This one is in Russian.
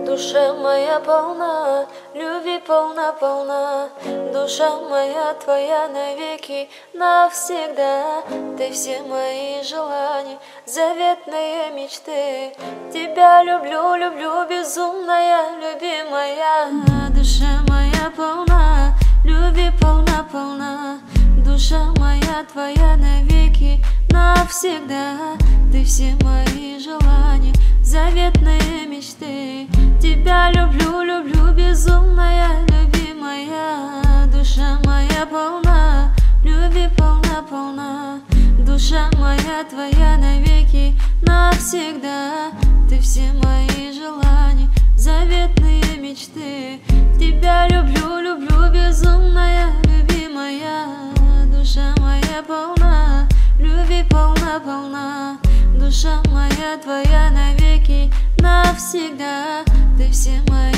Душа моя полна, любви полна. Душа моя твоя навеки, навсегда. Ты все мои желания, заветные мечты. Тебя люблю, безумная, любимая. Душа моя полна, любви полна. Душа моя твоя навеки, навсегда. Ты все мои желания, заветные мечты. Тебя люблю, безумная, любимая. Душа моя полна, любви полна. Душа моя твоя навеки, навсегда. Ты все мои желания, заветные мечты. Тебя люблю, безумная, любимая. Душа моя полна, любви полна. Душа моя твоя навеки, навсегда. Ты все мои